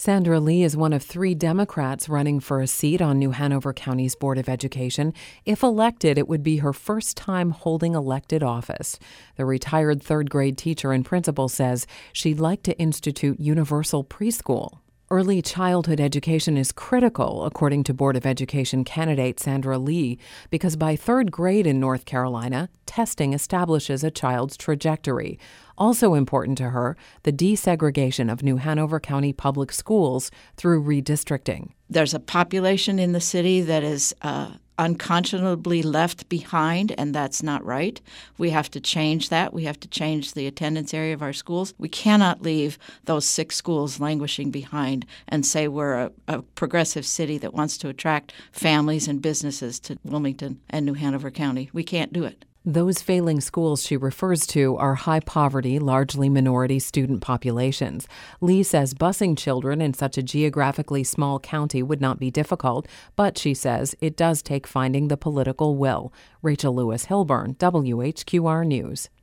Sandra Lee is one of 3 Democrats running for a seat on New Hanover County's Board of Education. If elected, it would be her first time holding elected office. The retired third-grade teacher and principal says she'd like to institute universal preschool. Early childhood education is critical, according to Board of Education candidate Sandra Lee, because by 3rd grade in North Carolina, testing establishes a child's trajectory. Also important to her, the desegregation of New Hanover County public schools through redistricting. There's a population in the city that is unconscionably left behind, and that's not right. We have to change that. We have to change the attendance area of our schools. We cannot leave those 6 schools languishing behind and say we're a progressive city that wants to attract families and businesses to Wilmington and New Hanover County. We can't do it. Those failing schools she refers to are high-poverty, largely minority student populations. Lee says busing children in such a geographically small county would not be difficult, but she says it does take finding the political will. Rachel Lewis Hilburn, WHQR News.